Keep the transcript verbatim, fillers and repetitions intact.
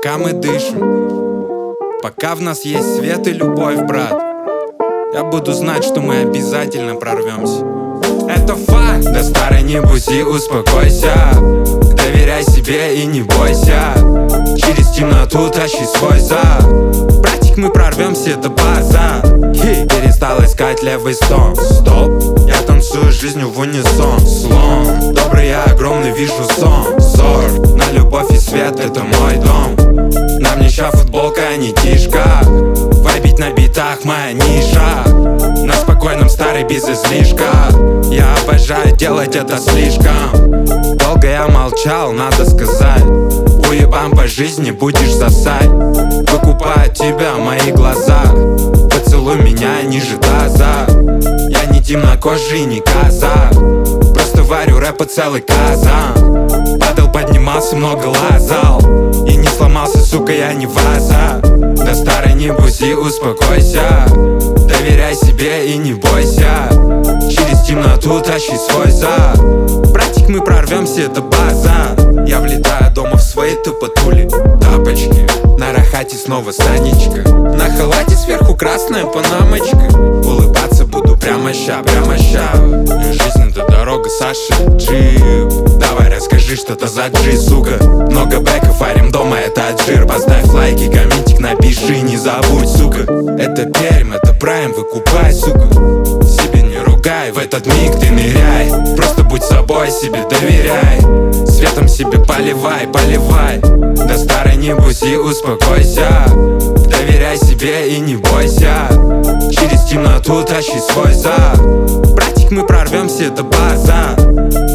Пока мы дышим, пока в нас есть свет и любовь, брат, я буду знать, что мы обязательно прорвемся. Это факт. Да, старый, не бузи, успокойся, доверяй себе и не бойся. Через темноту тащи свой зад. Братик, мы прорвемся, это база. Хи. Перестал искать левый стон. Стоп, я танцую жизнью в унисон. Слон, добрый, я огромный, вижу сон. Зор, на любовь и свет, это мой дом. Нам не ща футболка, а не тишка. Вайбить на битах моя ниша. На спокойном, старый, без излишка. Я обожаю делать это слишком. Долго я молчал, надо сказать. Уебан по жизни, будешь сосать. Выкупают тебя мои глаза. Поцелуй меня ниже таза. Я не темнокожий, не коза. Просто варю рэпа целый казан. Падал, поднимался, много лазал. И не сломался, сука, я не ваза. Да, старый, не бузи, успокойся, доверяй себе и не бойся. Через темноту тащи свой зад. Братик, мы прорвемся, это база. Я влетаю дома в свои тупотули. Тапочки, на рахате снова Санечка. На халате сверху красная панамочка. Улыбаться буду прямо ща, прямо ща. Жизнь это дорога, Саша, джип. Давай расскажи, что это за джи, сука. Много бэков, варим дома, это отжир. Поставь лайки, комментик, напиши, не забудь, сука. Это Пермь, это Прайм, выкупай, сука. Себе не ругай, в этот миг ты ныряй. Просто будь собой, себе доверяй. Светом себе поливай, поливай. Да, старый, не бузи, успокойся, доверяй себе и не бойся. Через темноту тащи свой зад. Братик, мы прорвемся, это база.